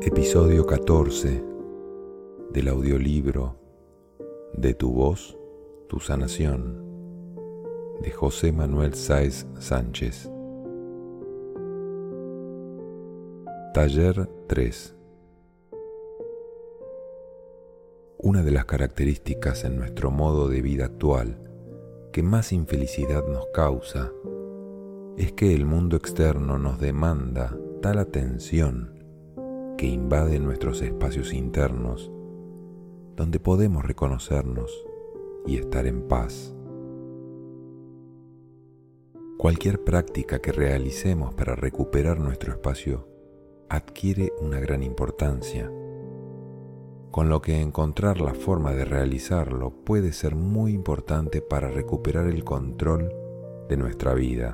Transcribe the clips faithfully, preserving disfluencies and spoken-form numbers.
Episodio catorce del audiolibro De tu voz, tu sanación, de José Manuel Sáez Sánchez. Taller tres. Una de las características en nuestro modo de vida actual que más infelicidad nos causa es que el mundo externo nos demanda tal atención que invade nuestros espacios internos, donde podemos reconocernos y estar en paz. Cualquier práctica que realicemos para recuperar nuestro espacio adquiere una gran importancia, con lo que encontrar la forma de realizarlo puede ser muy importante para recuperar el control de nuestra vida,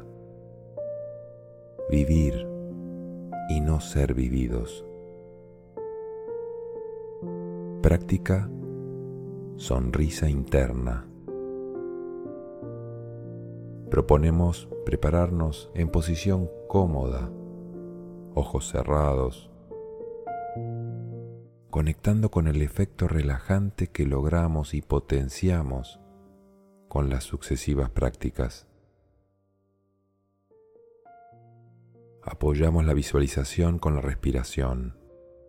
vivir y no ser vividos. Práctica sonrisa interna. Proponemos prepararnos en posición cómoda, ojos cerrados, conectando con el efecto relajante que logramos y potenciamos con las sucesivas prácticas. Apoyamos la visualización con la respiración.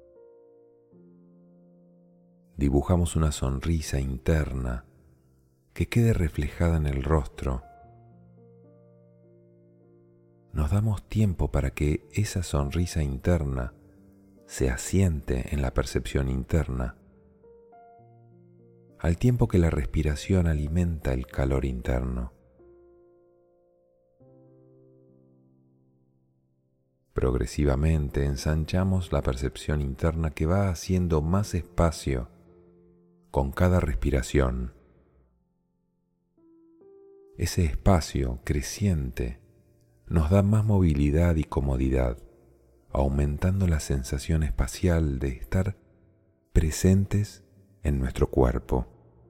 Dibujamos una sonrisa interna que quede reflejada en el rostro. Nos damos tiempo para que esa sonrisa interna se asiente en la percepción interna, al tiempo que la respiración alimenta el calor interno. Progresivamente ensanchamos la percepción interna que va haciendo más espacio con cada respiración. Ese espacio creciente nos da más movilidad y comodidad, aumentando la sensación espacial de estar presentes en nuestro cuerpo.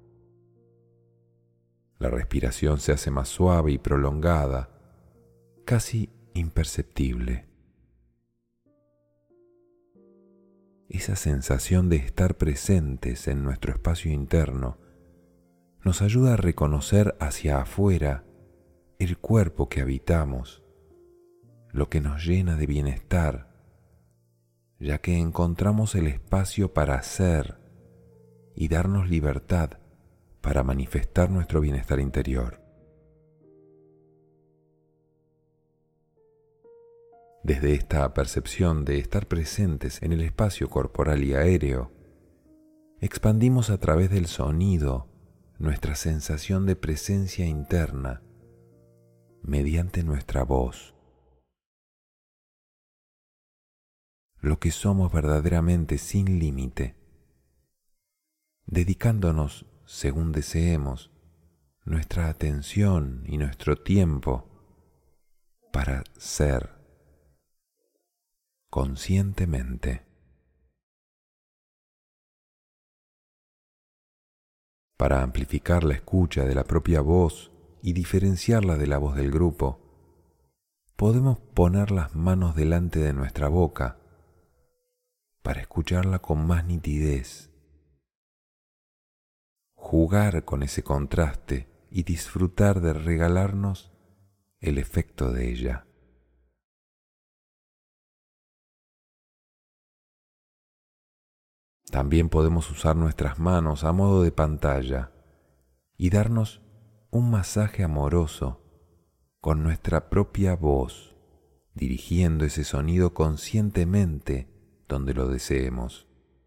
La respiración se hace más suave y prolongada, casi imperceptible. Esa sensación de estar presentes en nuestro espacio interno nos ayuda a reconocer hacia afuera el cuerpo que habitamos, lo que nos llena de bienestar, ya que encontramos el espacio para ser y darnos libertad para manifestar nuestro bienestar interior. Desde esta percepción de estar presentes en el espacio corporal y aéreo, expandimos a través del sonido nuestra sensación de presencia interna mediante nuestra voz. Lo que somos verdaderamente sin límite, dedicándonos, según deseemos, nuestra atención y nuestro tiempo para ser conscientemente. Para amplificar la escucha de la propia voz y diferenciarla de la voz del grupo, podemos poner las manos delante de nuestra boca para escucharla con más nitidez, jugar con ese contraste y disfrutar de regalarnos el efecto de ella. También podemos usar nuestras manos a modo de pantalla y darnos un masaje amoroso con nuestra propia voz, dirigiendo ese sonido conscientemente donde lo deseemos.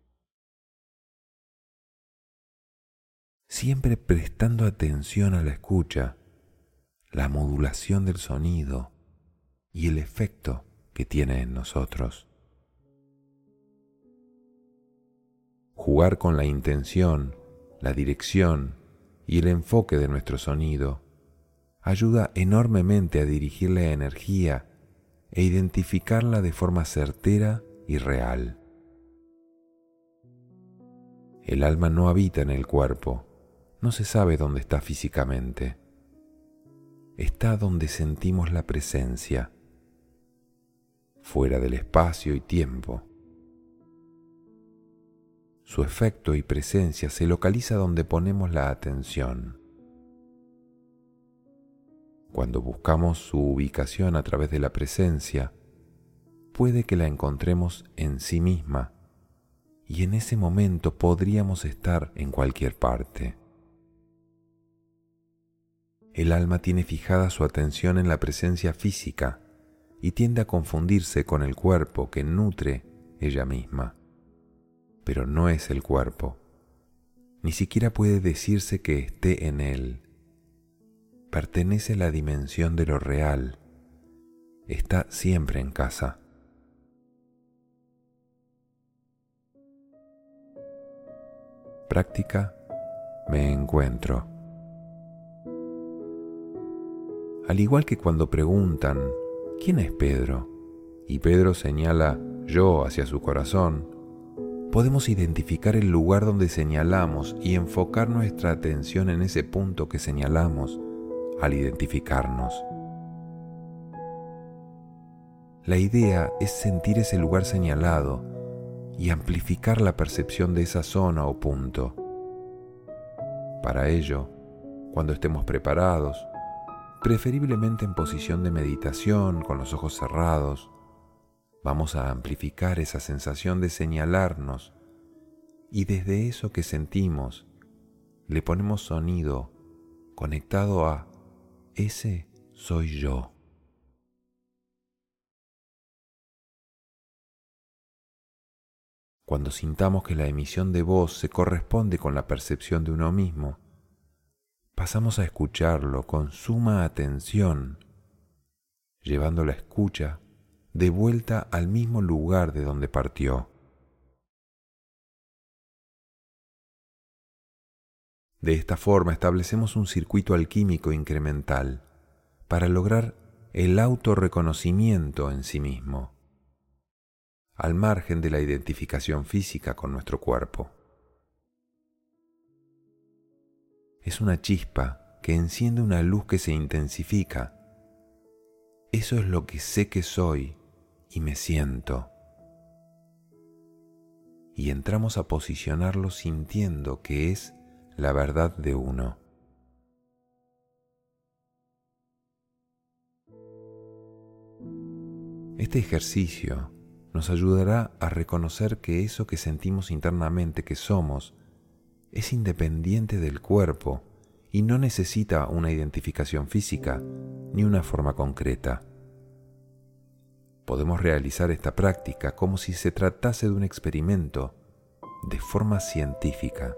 Siempre prestando atención a la escucha, la modulación del sonido y el efecto que tiene en nosotros. Jugar con la intención, la dirección y el enfoque de nuestro sonido ayuda enormemente a dirigir la energía e identificarla de forma certera y real. El alma no habita en el cuerpo, no se sabe dónde está físicamente. Está donde sentimos la presencia, fuera del espacio y tiempo. Su efecto y presencia se localiza donde ponemos la atención. Cuando buscamos su ubicación a través de la presencia, puede que la encontremos en sí misma, y en ese momento podríamos estar en cualquier parte. El alma tiene fijada su atención en la presencia física y tiende a confundirse con el cuerpo que nutre ella misma. Pero no es el cuerpo, ni siquiera puede decirse que esté en él. Pertenece a la dimensión de lo real, está siempre en casa. Práctica, me encuentro. Al igual que cuando preguntan, ¿quién es Pedro? Y Pedro señala yo hacia su corazón, podemos identificar el lugar donde señalamos y enfocar nuestra atención en ese punto que señalamos al identificarnos. La idea es sentir ese lugar señalado y amplificar la percepción de esa zona o punto. Para ello, cuando estemos preparados, preferiblemente en posición de meditación con los ojos cerrados, vamos a amplificar esa sensación de señalarnos y desde eso que sentimos le ponemos sonido conectado a ese soy yo. Cuando sintamos que la emisión de voz se corresponde con la percepción de uno mismo, pasamos a escucharlo con suma atención, llevando la escucha de vuelta al mismo lugar de donde partió. De esta forma establecemos un circuito alquímico incremental para lograr el autorreconocimiento en sí mismo, al margen de la identificación física con nuestro cuerpo. Es una chispa que enciende una luz que se intensifica. Eso es lo que sé que soy y me siento. Y entramos a posicionarlo sintiendo que es la verdad de uno. Este ejercicio nos ayudará a reconocer que eso que sentimos internamente que somos es independiente del cuerpo y no necesita una identificación física ni una forma concreta. Podemos realizar esta práctica como si se tratase de un experimento de forma científica.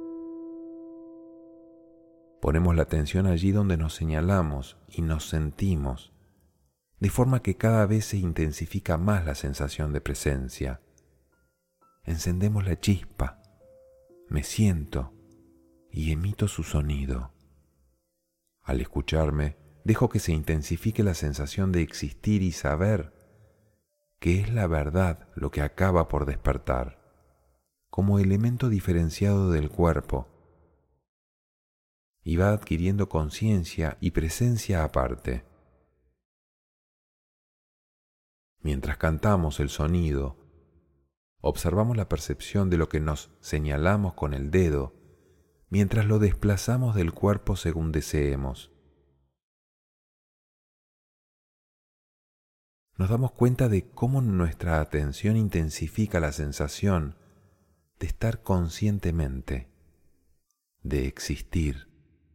Ponemos la atención allí donde nos señalamos y nos sentimos, de forma que cada vez se intensifica más la sensación de presencia. Encendemos la chispa, me siento y emito su sonido. Al escucharme, dejo que se intensifique la sensación de existir y saber que es la verdad lo que acaba por despertar, como elemento diferenciado del cuerpo, y va adquiriendo conciencia y presencia aparte. Mientras cantamos el sonido, observamos la percepción de lo que nos señalamos con el dedo, mientras lo desplazamos del cuerpo según deseemos. Nos damos cuenta de cómo nuestra atención intensifica la sensación de estar conscientemente, de existir.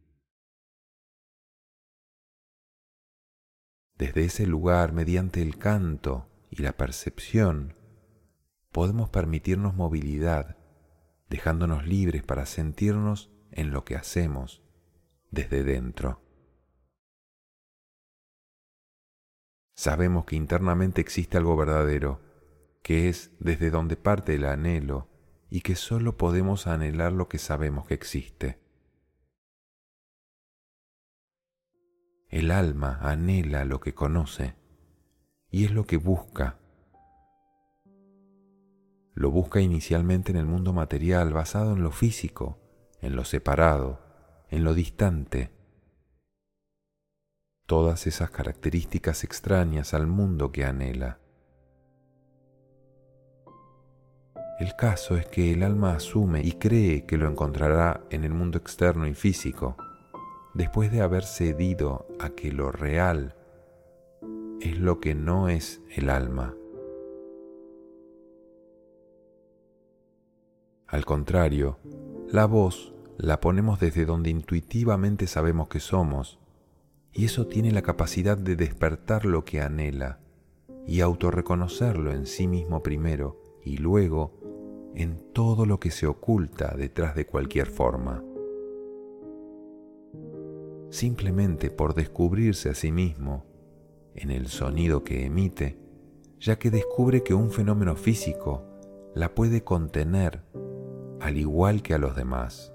Desde ese lugar, mediante el canto y la percepción, podemos permitirnos movilidad, dejándonos libres para sentirnos en lo que hacemos desde dentro. Sabemos que internamente existe algo verdadero, que es desde donde parte el anhelo y que solo podemos anhelar lo que sabemos que existe. El alma anhela lo que conoce y es lo que busca. Lo busca inicialmente en el mundo material basado en lo físico, en lo separado, en lo distante. Todas esas características extrañas al mundo que anhela. El caso es que el alma asume y cree que lo encontrará en el mundo externo y físico, después de haber cedido a que lo real es lo que no es el alma. Al contrario, la voz la ponemos desde donde intuitivamente sabemos que somos, y eso tiene la capacidad de despertar lo que anhela y autorreconocerlo en sí mismo primero y luego en todo lo que se oculta detrás de cualquier forma. Simplemente por descubrirse a sí mismo en el sonido que emite, ya que descubre que un fenómeno físico la puede contener al igual que a los demás.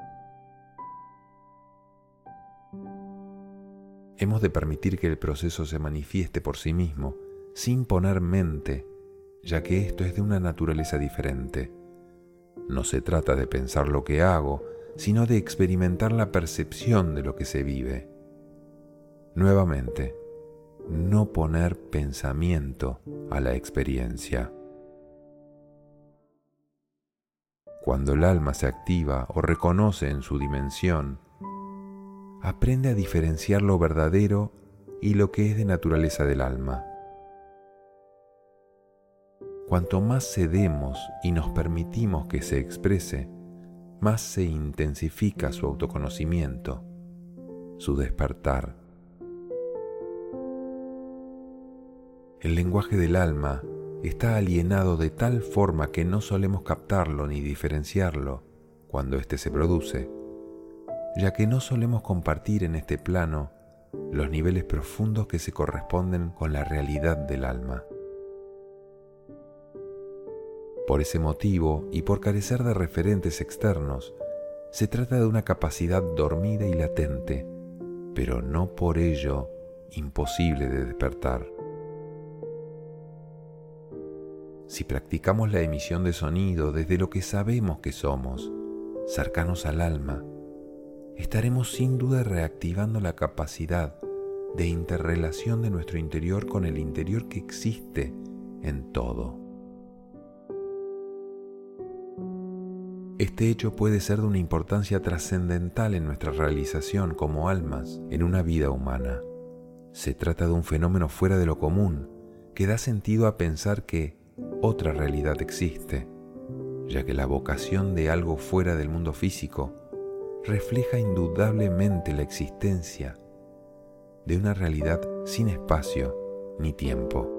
Hemos de permitir que el proceso se manifieste por sí mismo, sin poner mente, ya que esto es de una naturaleza diferente. No se trata de pensar lo que hago, sino de experimentar la percepción de lo que se vive. Nuevamente, no poner pensamiento a la experiencia. Cuando el alma se activa o reconoce en su dimensión, aprende a diferenciar lo verdadero y lo que es de naturaleza del alma. Cuanto más cedemos y nos permitimos que se exprese, más se intensifica su autoconocimiento, su despertar. El lenguaje del alma está alienado de tal forma que no solemos captarlo ni diferenciarlo cuando éste se produce, ya que no solemos compartir en este plano los niveles profundos que se corresponden con la realidad del alma. Por ese motivo y por carecer de referentes externos, se trata de una capacidad dormida y latente, pero no por ello imposible de despertar. Si practicamos la emisión de sonido desde lo que sabemos que somos, cercanos al alma, estaremos sin duda reactivando la capacidad de interrelación de nuestro interior con el interior que existe en todo. Este hecho puede ser de una importancia trascendental en nuestra realización como almas en una vida humana. Se trata de un fenómeno fuera de lo común que da sentido a pensar que otra realidad existe, ya que la vocación de algo fuera del mundo físico refleja indudablemente la existencia de una realidad sin espacio ni tiempo.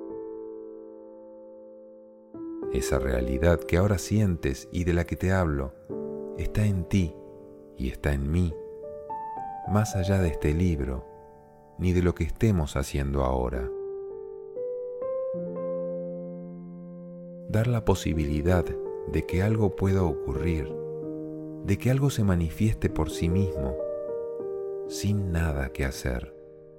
Esa realidad que ahora sientes y de la que te hablo está en ti y está en mí, más allá de este libro ni de lo que estemos haciendo ahora. Dar la posibilidad de que algo pueda ocurrir, de que algo se manifieste por sí mismo, sin nada que hacer.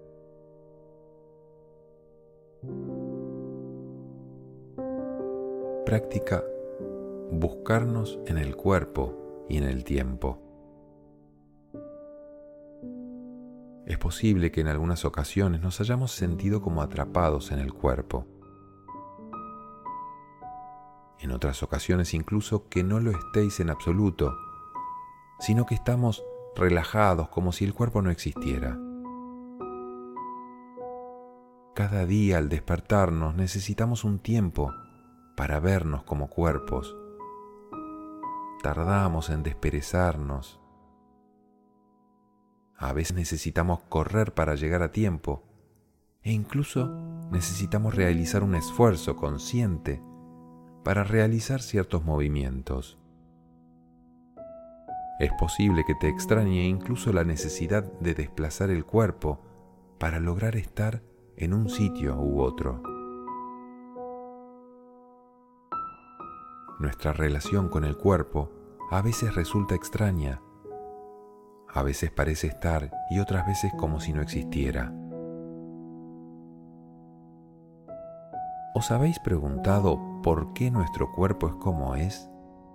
Práctica buscarnos en el cuerpo y en el tiempo. Es posible que en algunas ocasiones nos hayamos sentido como atrapados en el cuerpo. En otras ocasiones incluso que no lo estéis en absoluto, sino que estamos relajados como si el cuerpo no existiera. Cada día al despertarnos necesitamos un tiempo para vernos como cuerpos. Tardamos en desperezarnos. A veces necesitamos correr para llegar a tiempo e incluso necesitamos realizar un esfuerzo consciente para realizar ciertos movimientos. Es posible que te extrañe incluso la necesidad de desplazar el cuerpo para lograr estar en un sitio u otro. Nuestra relación con el cuerpo a veces resulta extraña. A veces parece estar y otras veces como si no existiera. ¿Os habéis preguntado por qué nuestro cuerpo es como es?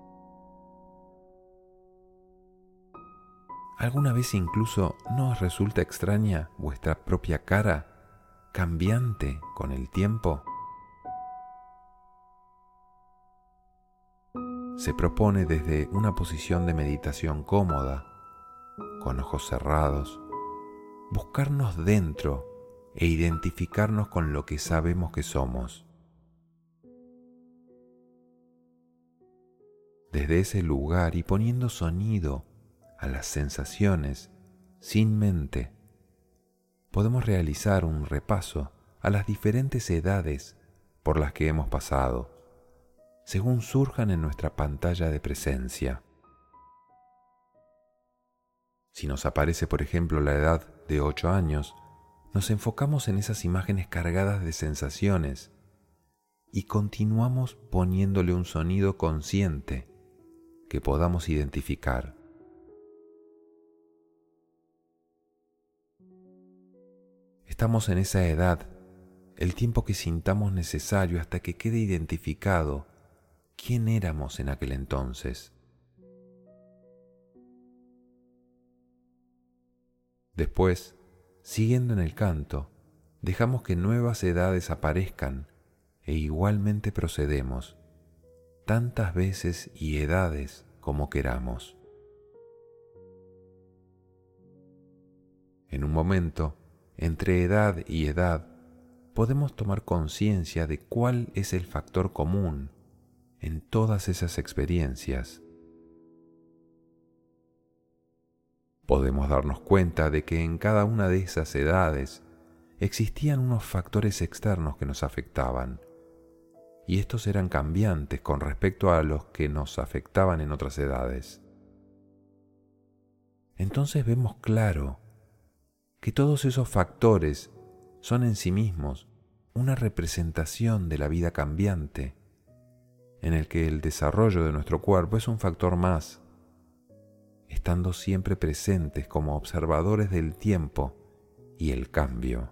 ¿Alguna vez incluso no os resulta extraña vuestra propia cara, cambiante con el tiempo? se propone desde una posición de meditación cómoda, con ojos cerrados, buscarnos dentro e identificarnos con lo que sabemos que somos. Desde ese lugar y poniendo sonido a las sensaciones sin mente, podemos realizar un repaso a las diferentes edades por las que hemos pasado, según surjan en nuestra pantalla de presencia. Si nos aparece, por ejemplo, la edad de ocho años, nos enfocamos en esas imágenes cargadas de sensaciones y continuamos poniéndole un sonido consciente que podamos identificar. Estamos en esa edad el tiempo que sintamos necesario hasta que quede identificado quién éramos en aquel entonces. Después, siguiendo en el canto, dejamos que nuevas edades aparezcan e igualmente procedemos, tantas veces y edades como queramos. En un momento, entre edad y edad, podemos tomar conciencia de cuál es el factor común en todas esas experiencias. Podemos darnos cuenta de que en cada una de esas edades existían unos factores externos que nos afectaban, y estos eran cambiantes con respecto a los que nos afectaban en otras edades. Entonces vemos claro que todos esos factores son en sí mismos una representación de la vida cambiante, en el que el desarrollo de nuestro cuerpo es un factor más, estando siempre presentes como observadores del tiempo y el cambio.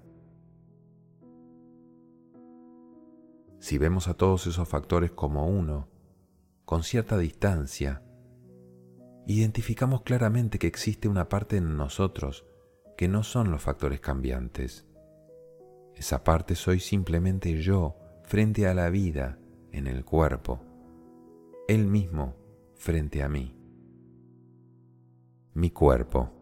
Si vemos a todos esos factores como uno, con cierta distancia, identificamos claramente que existe una parte en nosotros que no son los factores cambiantes. Esa parte soy simplemente yo frente a la vida en el cuerpo, él mismo frente a mí. Mi cuerpo.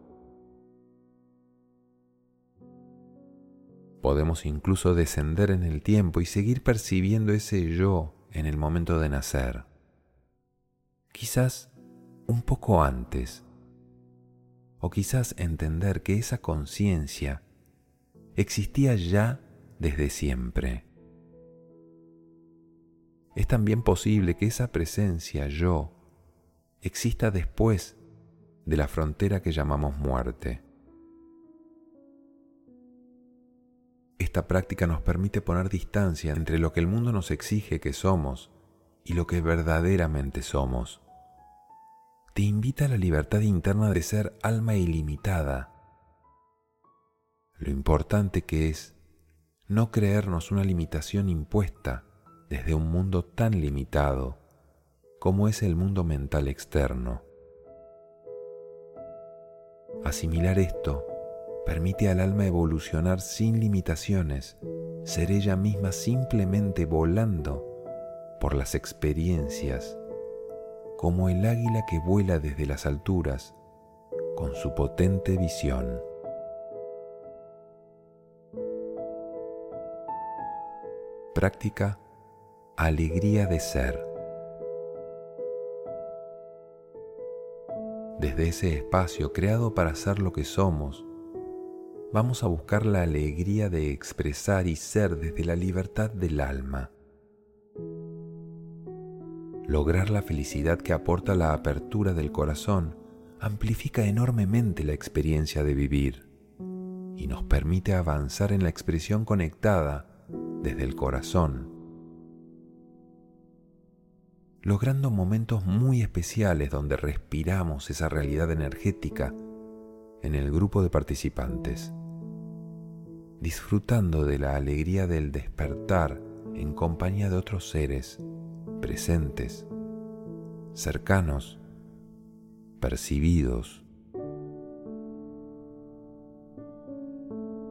Podemos incluso descender en el tiempo y seguir percibiendo ese yo en el momento de nacer. Quizás un poco antes. O quizás entender que esa conciencia existía ya desde siempre. Es también posible que esa presencia yo exista después de la frontera que llamamos muerte. Esta práctica nos permite poner distancia entre lo que el mundo nos exige que somos y lo que verdaderamente somos. Te invita a la libertad interna de ser alma ilimitada. Lo importante que es no creernos una limitación impuesta desde un mundo tan limitado como es el mundo mental externo. Asimilar esto permite al alma evolucionar sin limitaciones, ser ella misma simplemente volando por las experiencias, como el águila que vuela desde las alturas con su potente visión. Práctica alegría de ser. Desde ese espacio creado para ser lo que somos, vamos a buscar la alegría de expresar y ser desde la libertad del alma. Lograr la felicidad que aporta la apertura del corazón amplifica enormemente la experiencia de vivir y nos permite avanzar en la expresión conectada desde el corazón, logrando momentos muy especiales donde respiramos esa realidad energética en el grupo de participantes, disfrutando de la alegría del despertar en compañía de otros seres presentes, cercanos, percibidos.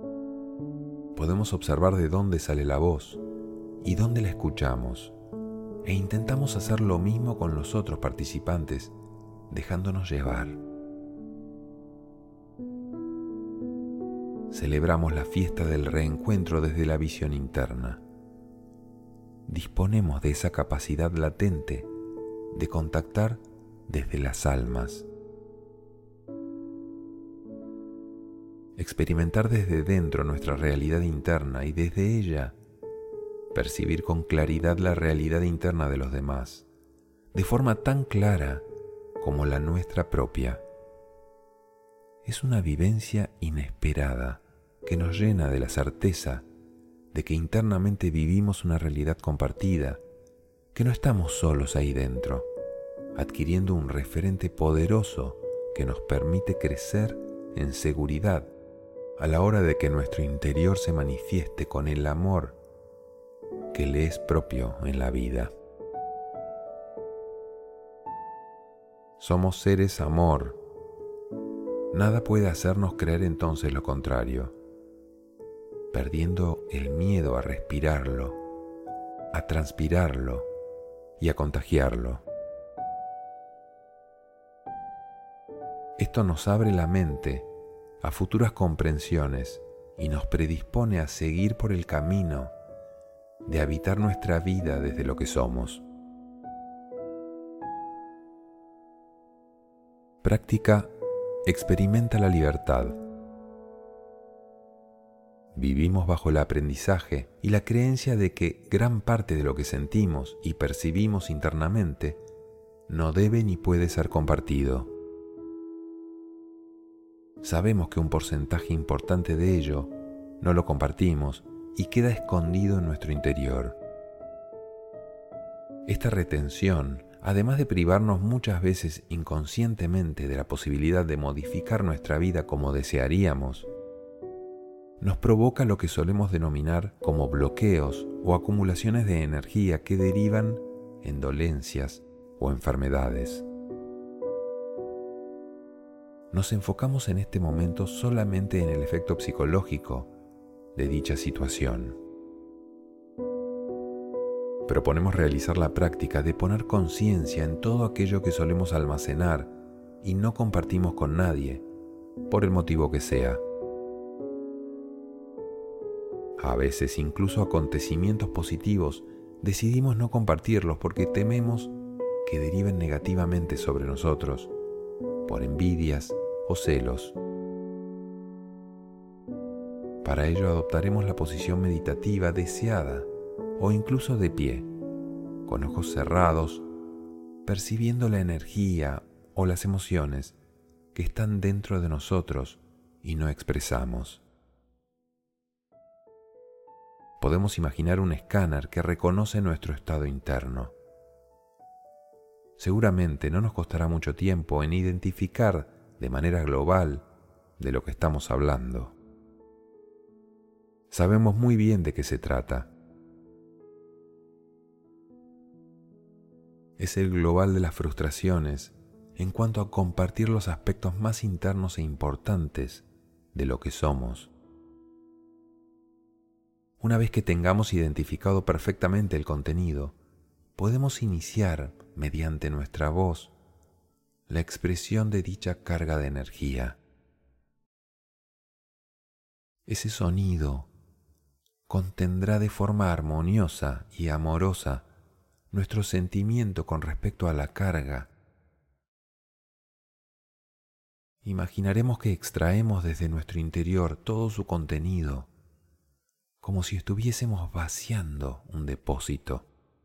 Podemos observar de dónde sale la voz y dónde la escuchamos, e intentamos hacer lo mismo con los otros participantes, dejándonos llevar. Celebramos la fiesta del reencuentro desde la visión interna. Disponemos de esa capacidad latente de contactar desde las almas. Experimentar desde dentro nuestra realidad interna y desde ella percibir con claridad la realidad interna de los demás, de forma tan clara como la nuestra propia. Es una vivencia inesperada que nos llena de la certeza de que internamente vivimos una realidad compartida, que no estamos solos ahí dentro, adquiriendo un referente poderoso que nos permite crecer en seguridad a la hora de que nuestro interior se manifieste con el amor que le es propio en la vida. Somos seres amor. Nada puede hacernos creer entonces lo contrario, perdiendo el miedo a respirarlo, a transpirarlo y a contagiarlo. Esto nos abre la mente a futuras comprensiones y nos predispone a seguir por el camino de habitar nuestra vida desde lo que somos. Práctica experimenta la libertad. Vivimos bajo el aprendizaje y la creencia de que gran parte de lo que sentimos y percibimos internamente no debe ni puede ser compartido. Sabemos que un porcentaje importante de ello no lo compartimos y queda escondido en nuestro interior. Esta retención, además de privarnos muchas veces inconscientemente de la posibilidad de modificar nuestra vida como desearíamos, nos provoca lo que solemos denominar como bloqueos o acumulaciones de energía que derivan en dolencias o enfermedades. Nos enfocamos en este momento solamente en el efecto psicológico de dicha situación. Proponemos realizar la práctica de poner conciencia en todo aquello que solemos almacenar y no compartimos con nadie, por el motivo que sea. A veces, incluso acontecimientos positivos, decidimos no compartirlos porque tememos que deriven negativamente sobre nosotros, por envidias o celos. Para ello adoptaremos la posición meditativa deseada o incluso de pie, con ojos cerrados, percibiendo la energía o las emociones que están dentro de nosotros y no expresamos. Podemos imaginar un escáner que reconoce nuestro estado interno. Seguramente no nos costará mucho tiempo en identificar de manera global de lo que estamos hablando. Sabemos muy bien de qué se trata. Es el global de las frustraciones en cuanto a compartir los aspectos más internos e importantes de lo que somos. Una vez que tengamos identificado perfectamente el contenido, podemos iniciar, mediante nuestra voz, la expresión de dicha carga de energía. Ese sonido contendrá de forma armoniosa y amorosa nuestro sentimiento con respecto a la carga. Imaginaremos que extraemos desde nuestro interior todo su contenido, como si estuviésemos vaciando un depósito.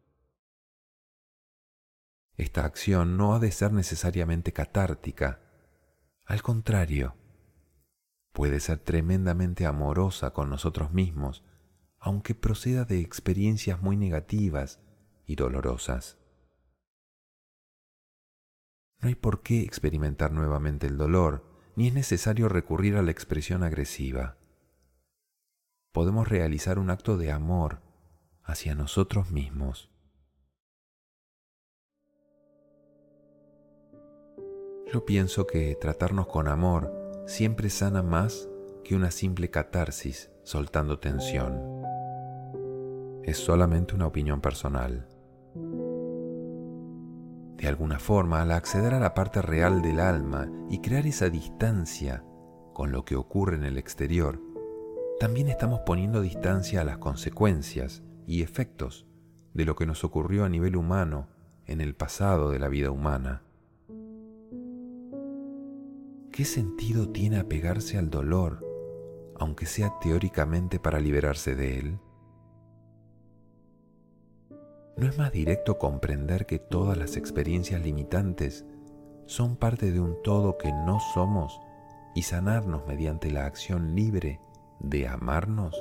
Esta acción no ha de ser necesariamente catártica, al contrario, puede ser tremendamente amorosa con nosotros mismos, aunque proceda de experiencias muy negativas y dolorosas. No hay por qué experimentar nuevamente el dolor, ni es necesario recurrir a la expresión agresiva. Podemos realizar un acto de amor hacia nosotros mismos. Yo pienso que tratarnos con amor siempre sana más que una simple catarsis soltando tensión. Es solamente una opinión personal. De alguna forma, al acceder a la parte real del alma y crear esa distancia con lo que ocurre en el exterior, también estamos poniendo distancia a las consecuencias y efectos de lo que nos ocurrió a nivel humano en el pasado de la vida humana. ¿Qué sentido tiene apegarse al dolor, aunque sea teóricamente para liberarse de él? ¿No es más directo comprender que todas las experiencias limitantes son parte de un todo que no somos y sanarnos mediante la acción libre de amarnos?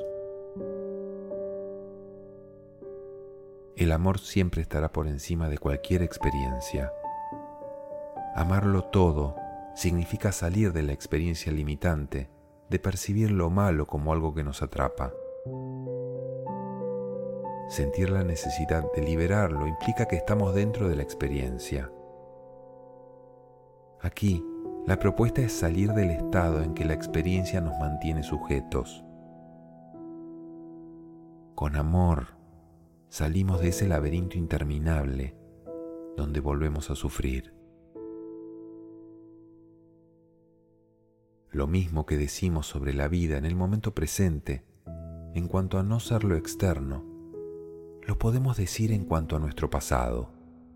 El amor siempre estará por encima de cualquier experiencia. Amarlo todo significa salir de la experiencia limitante, de percibir lo malo como algo que nos atrapa. Sentir la necesidad de liberarlo implica que estamos dentro de la experiencia. Aquí, la propuesta es salir del estado en que la experiencia nos mantiene sujetos. Con amor, salimos de ese laberinto interminable donde volvemos a sufrir. Lo mismo que decimos sobre la vida en el momento presente, en cuanto a no ser lo externo, lo podemos decir en cuanto a nuestro pasado.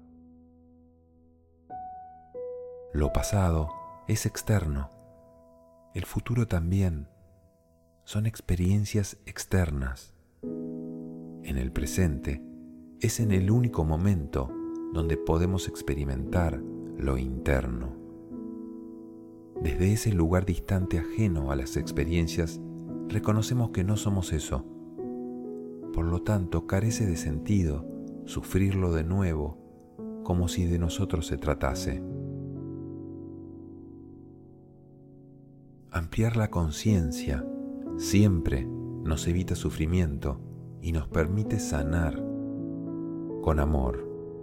Lo pasado es externo, el futuro también. Son experiencias externas. En el presente es en el único momento donde podemos experimentar lo interno. Desde ese lugar distante ajeno a las experiencias, reconocemos que no somos eso. Por lo tanto, carece de sentido sufrirlo de nuevo, como si de nosotros se tratase. Ampliar la conciencia siempre nos evita sufrimiento y nos permite sanar con amor.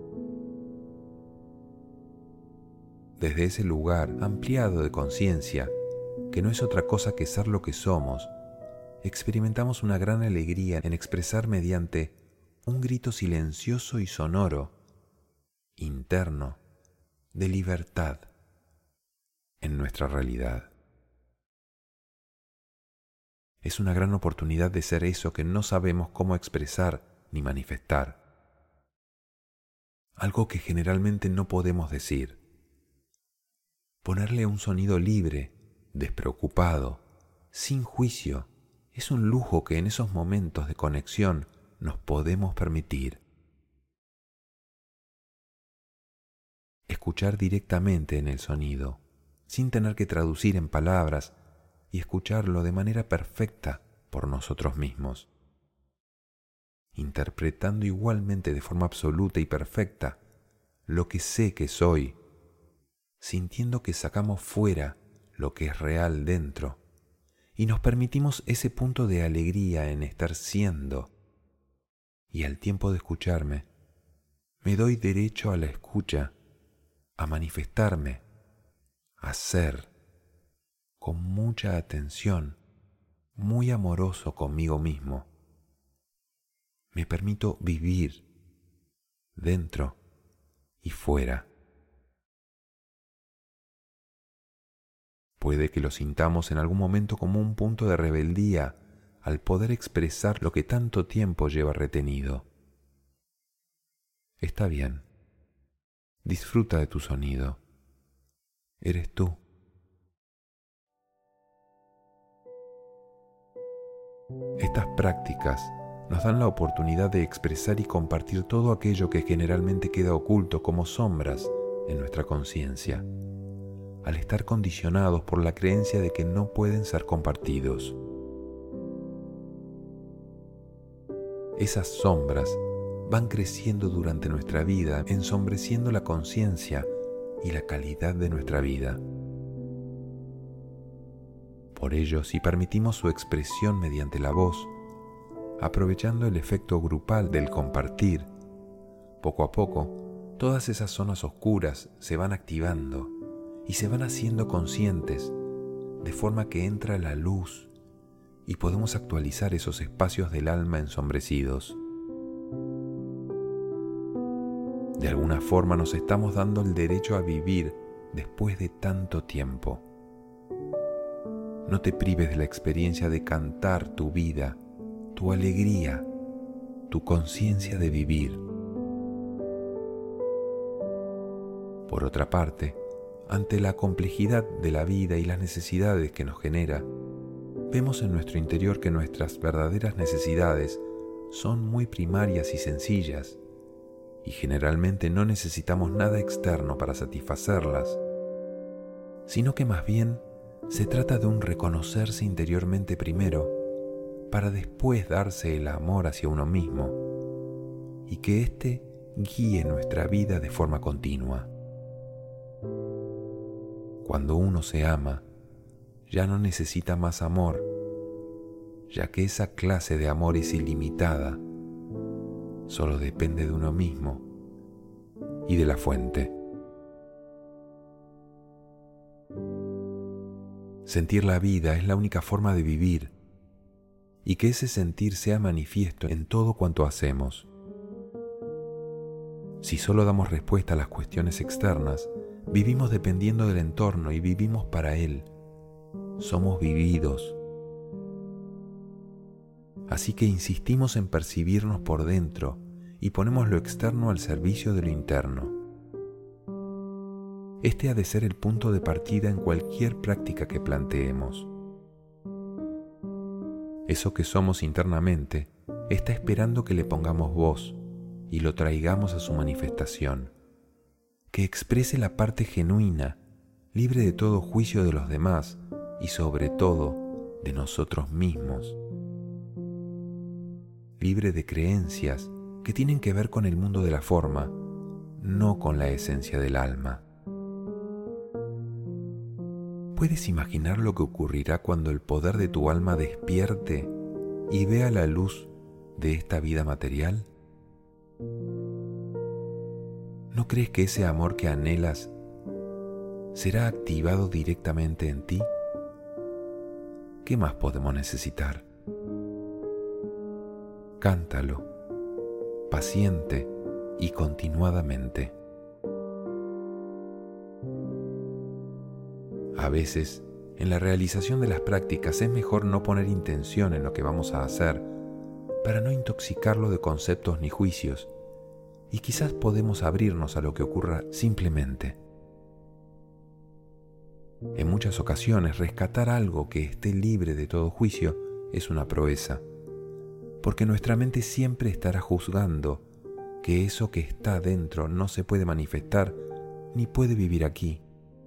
Desde ese lugar ampliado de conciencia, que no es otra cosa que ser lo que somos, experimentamos una gran alegría en expresar mediante un grito silencioso y sonoro, interno, de libertad en nuestra realidad. Es una gran oportunidad de ser eso que no sabemos cómo expresar ni manifestar. Algo que generalmente no podemos decir. Ponerle un sonido libre, despreocupado, sin juicio, es un lujo que en esos momentos de conexión nos podemos permitir. Escuchar directamente en el sonido, sin tener que traducir en palabras, y escucharlo de manera perfecta por nosotros mismos, interpretando igualmente de forma absoluta y perfecta lo que sé que soy, sintiendo que sacamos fuera lo que es real dentro y nos permitimos ese punto de alegría en estar siendo. Y al tiempo de escucharme, me doy derecho a la escucha, a manifestarme, a ser, con mucha atención, muy amoroso conmigo mismo. Me permito vivir dentro y fuera. Puede que lo sintamos en algún momento como un punto de rebeldía al poder expresar lo que tanto tiempo lleva retenido. Está bien. Disfruta de tu sonido. Eres tú. Estas prácticas nos dan la oportunidad de expresar y compartir todo aquello que generalmente queda oculto como sombras en nuestra conciencia, al estar condicionados por la creencia de que no pueden ser compartidos. Esas sombras van creciendo durante nuestra vida, ensombreciendo la conciencia y la calidad de nuestra vida. Por ello, si permitimos su expresión mediante la voz, aprovechando el efecto grupal del compartir, poco a poco, todas esas zonas oscuras se van activando y se van haciendo conscientes, de forma que entra la luz y podemos actualizar esos espacios del alma ensombrecidos. De alguna forma nos estamos dando el derecho a vivir después de tanto tiempo. No te prives de la experiencia de cantar tu vida, tu alegría, tu conciencia de vivir. Por otra parte, ante la complejidad de la vida y las necesidades que nos genera, vemos en nuestro interior que nuestras verdaderas necesidades son muy primarias y sencillas, y generalmente no necesitamos nada externo para satisfacerlas, sino que más bien se trata de un reconocerse interiormente primero, para después darse el amor hacia uno mismo, y que éste guíe nuestra vida de forma continua. Cuando uno se ama, ya no necesita más amor, ya que esa clase de amor es ilimitada, solo depende de uno mismo y de la fuente. Sentir la vida es la única forma de vivir, y que ese sentir sea manifiesto en todo cuanto hacemos. Si solo damos respuesta a las cuestiones externas, vivimos dependiendo del entorno y vivimos para él. Somos vividos. Así que insistimos en percibirnos por dentro y ponemos lo externo al servicio de lo interno. Este ha de ser el punto de partida en cualquier práctica que planteemos. Eso que somos internamente está esperando que le pongamos voz y lo traigamos a su manifestación, que exprese la parte genuina, libre de todo juicio de los demás y sobre todo de nosotros mismos, libre de creencias que tienen que ver con el mundo de la forma, no con la esencia del alma. ¿Puedes imaginar lo que ocurrirá cuando el poder de tu alma despierte y vea la luz de esta vida material? ¿No crees que ese amor que anhelas será activado directamente en ti? ¿Qué más podemos necesitar? Cántalo, paciente y continuadamente. A veces, en la realización de las prácticas es mejor no poner intención en lo que vamos a hacer para no intoxicarlo de conceptos ni juicios, y quizás podemos abrirnos a lo que ocurra simplemente. En muchas ocasiones, rescatar algo que esté libre de todo juicio es una proeza, porque nuestra mente siempre estará juzgando que eso que está dentro no se puede manifestar ni puede vivir aquí.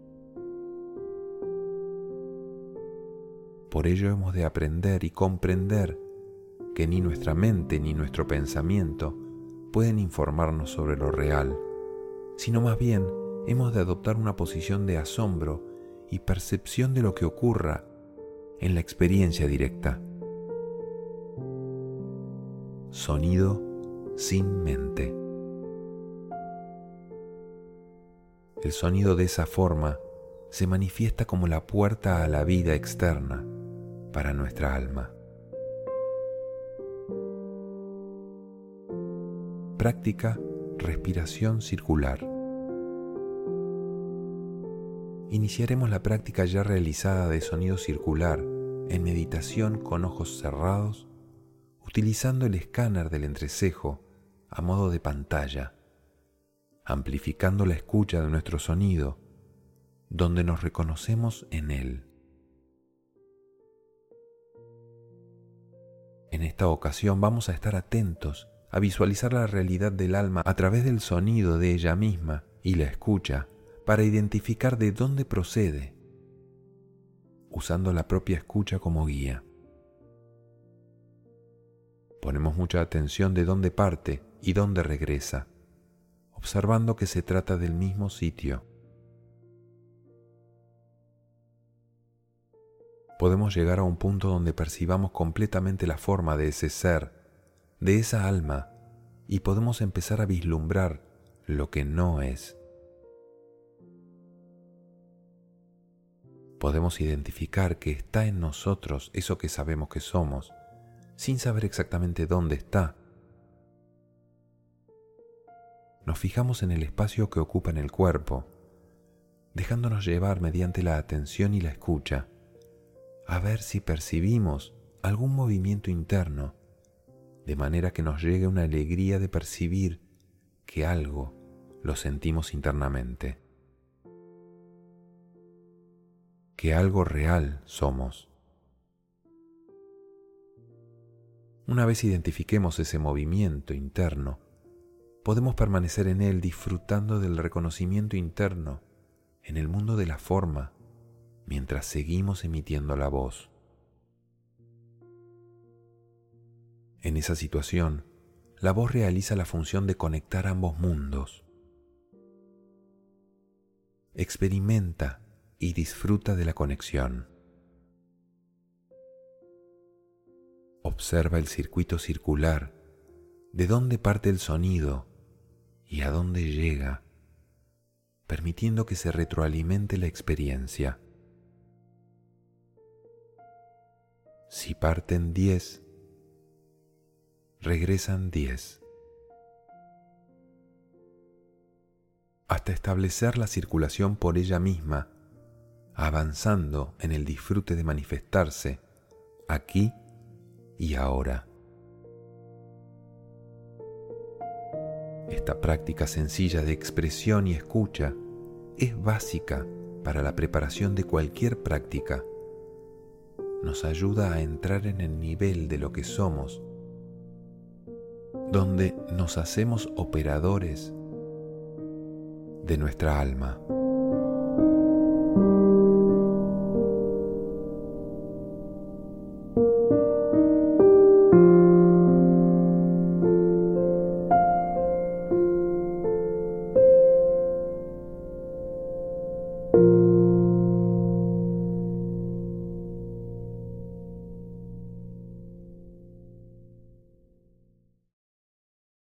Por ello hemos de aprender y comprender que ni nuestra mente ni nuestro pensamiento pueden informarnos sobre lo real, sino más bien hemos de adoptar una posición de asombro y percepción de lo que ocurra en la experiencia directa. Sonido sin mente. El sonido de esa forma se manifiesta como la puerta a la vida externa para nuestra alma. Práctica respiración circular. Iniciaremos la práctica ya realizada de sonido circular en meditación con ojos cerrados, utilizando el escáner del entrecejo a modo de pantalla, amplificando la escucha de nuestro sonido, donde nos reconocemos en él. En esta ocasión vamos a estar atentos a visualizar la realidad del alma a través del sonido de ella misma y la escucha para identificar de dónde procede, usando la propia escucha como guía. Ponemos mucha atención de dónde parte y dónde regresa, observando que se trata del mismo sitio. Podemos llegar a un punto donde percibamos completamente la forma de ese ser, de esa alma, y podemos empezar a vislumbrar lo que no es. Podemos identificar que está en nosotros eso que sabemos que somos, sin saber exactamente dónde está. nos fijamos en el espacio que ocupa en el cuerpo, dejándonos llevar mediante la atención y la escucha, a ver si percibimos algún movimiento interno, de manera que nos llegue una alegría de percibir que algo lo sentimos internamente, que algo real somos. Una vez identifiquemos ese movimiento interno, podemos permanecer en él disfrutando del reconocimiento interno en el mundo de la forma, mientras seguimos emitiendo la voz. En esa situación, la voz realiza la función de conectar ambos mundos. Experimenta y disfruta de la conexión. Observa el circuito circular, de dónde parte el sonido y a dónde llega, permitiendo que se retroalimente la experiencia. Si parten diez, regresan diez, hasta establecer la circulación por ella misma, avanzando en el disfrute de manifestarse aquí y ahora. Esta práctica sencilla de expresión y escucha es básica para la preparación de cualquier práctica. Nos ayuda a entrar en el nivel de lo que somos, donde nos hacemos operadores de nuestra alma.